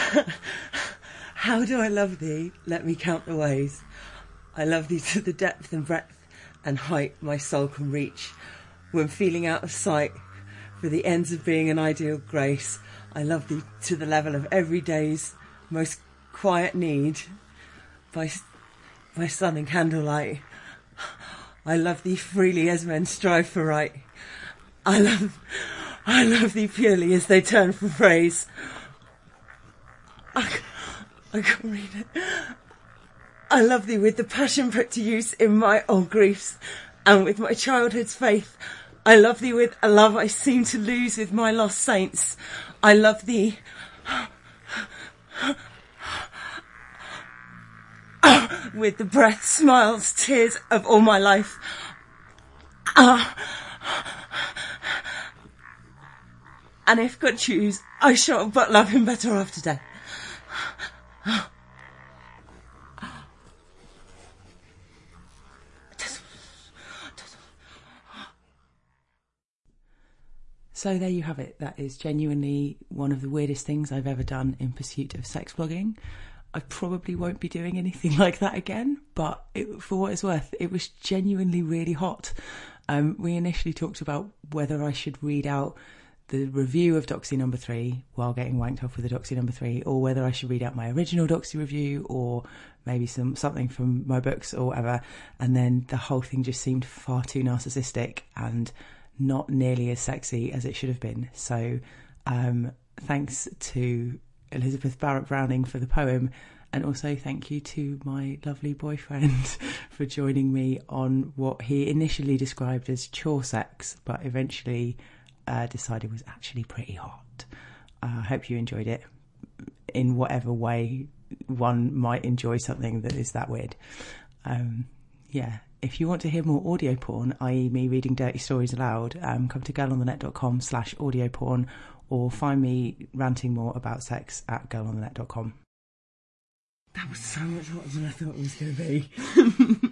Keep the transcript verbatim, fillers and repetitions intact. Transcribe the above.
How do I love thee? Let me count the ways. I love thee to the depth and breadth and height my soul can reach. When feeling out of sight, for the ends of being an ideal grace, I love thee to the level of every day's most quiet need. By, by sun and candlelight, I love thee freely as men strive for right. I love, I love thee purely as they turn for praise. I, I can't read it. I love thee with the passion put to use in my old griefs and with my childhood's faith. I love thee with a love I seem to lose with my lost saints. I love thee with the breath, smiles, tears of all my life. Ah. And if God choose, I shall but love him better after death. So there you have it. That is genuinely one of the weirdest things I've ever done in pursuit of sex blogging. I probably won't be doing anything like that again, but it, for what it's worth, it was genuinely really hot. Um, we initially talked about whether I should read out the review of Doxy number three while getting wanked off with the Doxy number three, or whether I should read out my original Doxy review, or maybe some something from my books or whatever. And then the whole thing just seemed far too narcissistic and not nearly as sexy as it should have been. So um, thanks to Elizabeth Barrett Browning for the poem, and also thank you to my lovely boyfriend for joining me on what he initially described as chore sex, but eventually uh, decided was actually pretty hot. I uh, hope you enjoyed it in whatever way one might enjoy something that is that weird. Um, yeah. If you want to hear more audio porn, that is me reading dirty stories aloud, um, come to girlonthenet.com slash audio porn, or find me ranting more about sex at girlonthenet dot com. That was so much hotter than I thought it was going to be.